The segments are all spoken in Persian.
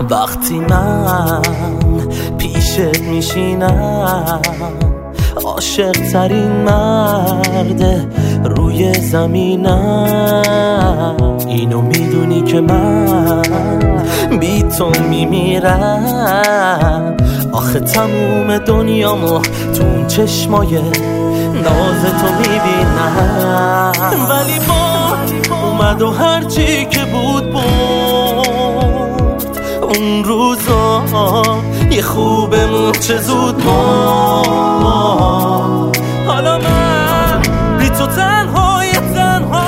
وقتی من پیشت میشینم عاشق ترین مرد روی زمینم، اینو میدونی که من بی تو میمیرم. آخه تموم دنیامو تو اون چشمای ناز تو میبینم، ولی با اومد و هرچی که بود اون روزا یه خوبمون چه زود ما. حالا من بی تو تنهای تنها،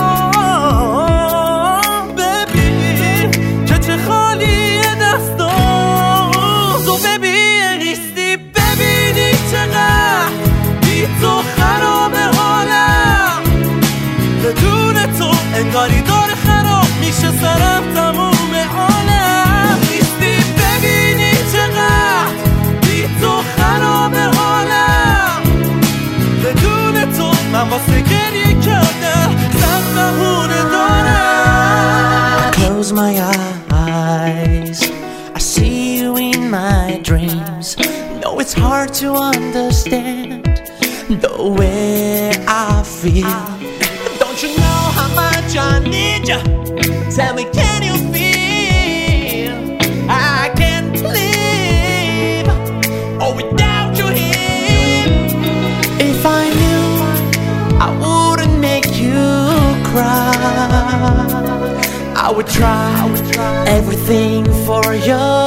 ببین که چه خالی دستان. تو ببین نیستی، ببینی چقدر بی تو خراب حالم. بدون تو انگاری داره خراب میشه سرم تموم عالم. نیستی ببینی چقدر بی تو خراب حالم. بدون تو من واسه گریه کردم سر بهونه دارم. Close my eyes, I see you in my dreams. No, it's hard to understand the way I feel. Don't you know how much I need you? Tell me, can you feel? I can't live without you here. If I knew I wouldn't make you cry, I would try everything for your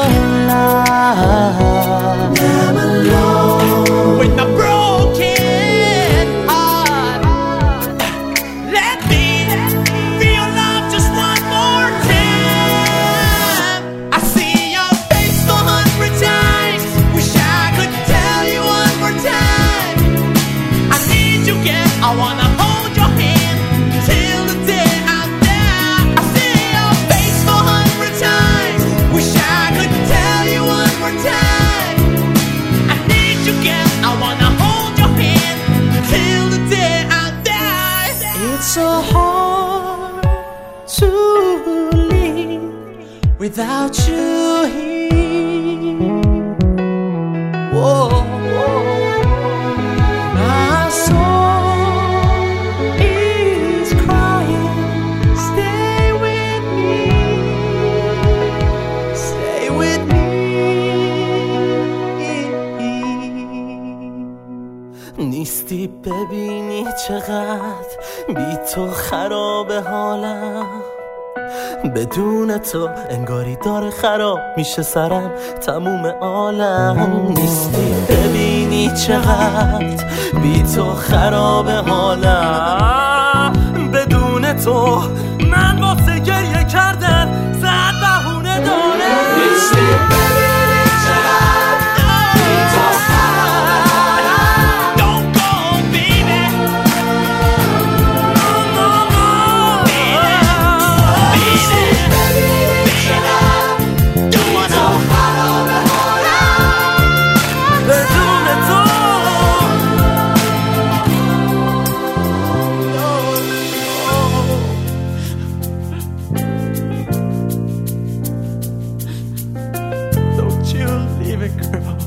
love. I'm alone with my broken heart. Let me feel your love just one more time. I see your face 100 times. Wish I could tell you one more time. I need you again. I wanna hold your hand till the day I die. I see your face 100 times. Wish I could tell you one more time. I need you again. I wanna hold your hand till the day I die. It's so hard to live without you here. Whoa. My soul is crying. Stay with me. Stay with me. نیستی ببینی چقدر بی تو خراب حالم. بدون تو انگاری داره خراب میشه سرم تموم عالم. نیستی ببینی چقدر بی تو خراب حالم. بدون تو من واسه گریه کردن زد بهونه دارم. نیستی ببینی چقدر بی تو خراب حالم. Don't go, baby. Don't you leave it, girl.